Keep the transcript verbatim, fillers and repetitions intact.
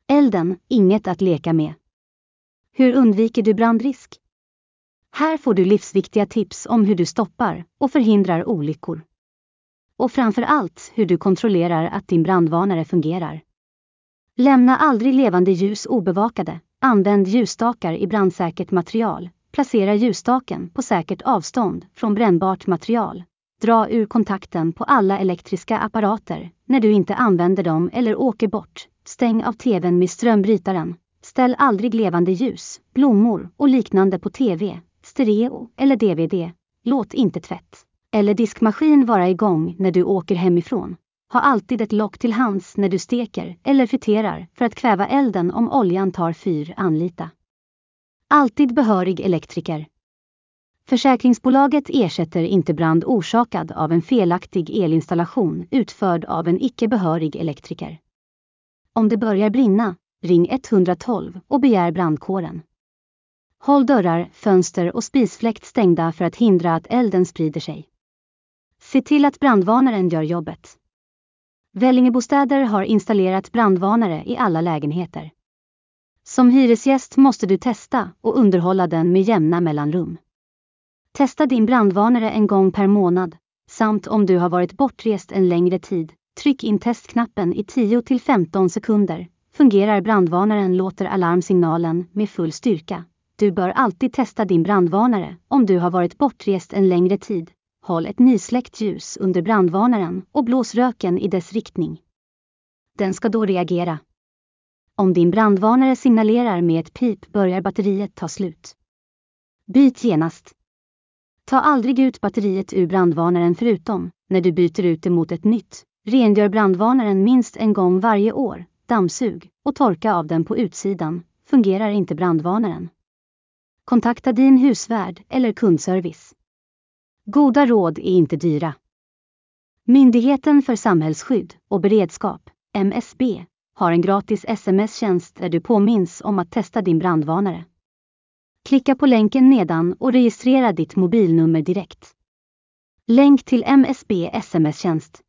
Elden, inget att leka med. Hur undviker du brandrisk? Här får du livsviktiga tips om hur du stoppar och förhindrar olyckor. Och framför allt hur du kontrollerar att din brandvarnare fungerar. Lämna aldrig levande ljus obevakade. Använd ljusstakar i brandsäkert material. Placera ljusstaken på säkert avstånd från brännbart material. Dra ur kontakten på alla elektriska apparater när du inte använder dem eller åker bort. Stäng av tvn med strömbrytaren. Ställ aldrig levande ljus, blommor och liknande på tv, stereo eller D V D. Låt inte tvätt eller diskmaskin vara igång när du åker hemifrån. Ha alltid ett lock till hands när du steker eller friterar för att kväva elden om oljan tar fyr. Anlita alltid behörig elektriker. Försäkringsbolaget ersätter inte brand orsakad av en felaktig elinstallation utförd av en icke behörig elektriker. Om det börjar brinna, ring ett ett två och begär brandkåren. Håll dörrar, fönster och spisfläkt stängda för att hindra att elden sprider sig. Se till att brandvarnaren gör jobbet. Vällingebostäder har installerat brandvarnare i alla lägenheter. Som hyresgäst måste du testa och underhålla den med jämna mellanrum. Testa din brandvarnare en gång per månad, samt om du har varit bortrest en längre tid. Tryck in testknappen i tio till femton sekunder. Fungerar brandvarnaren låter alarmsignalen med full styrka. Du bör alltid testa din brandvarnare om du har varit bortrest en längre tid. Håll ett nysläckt ljus under brandvarnaren och blås röken i dess riktning. Den ska då reagera. Om din brandvarnare signalerar med ett pip börjar batteriet ta slut. Byt genast. Ta aldrig ut batteriet ur brandvarnaren förutom när du byter ut det mot ett nytt. Rengör brandvarnaren minst en gång varje år. Dammsug och torka av den på utsidan. Fungerar inte brandvarnaren? Kontakta din husvärd eller kundservice. Goda råd är inte dyra. Myndigheten för samhällsskydd och beredskap, M S B, har en gratis sms-tjänst där du påminns om att testa din brandvarnare. Klicka på länken nedan och registrera ditt mobilnummer direkt. Länk till M S B sms-tjänst.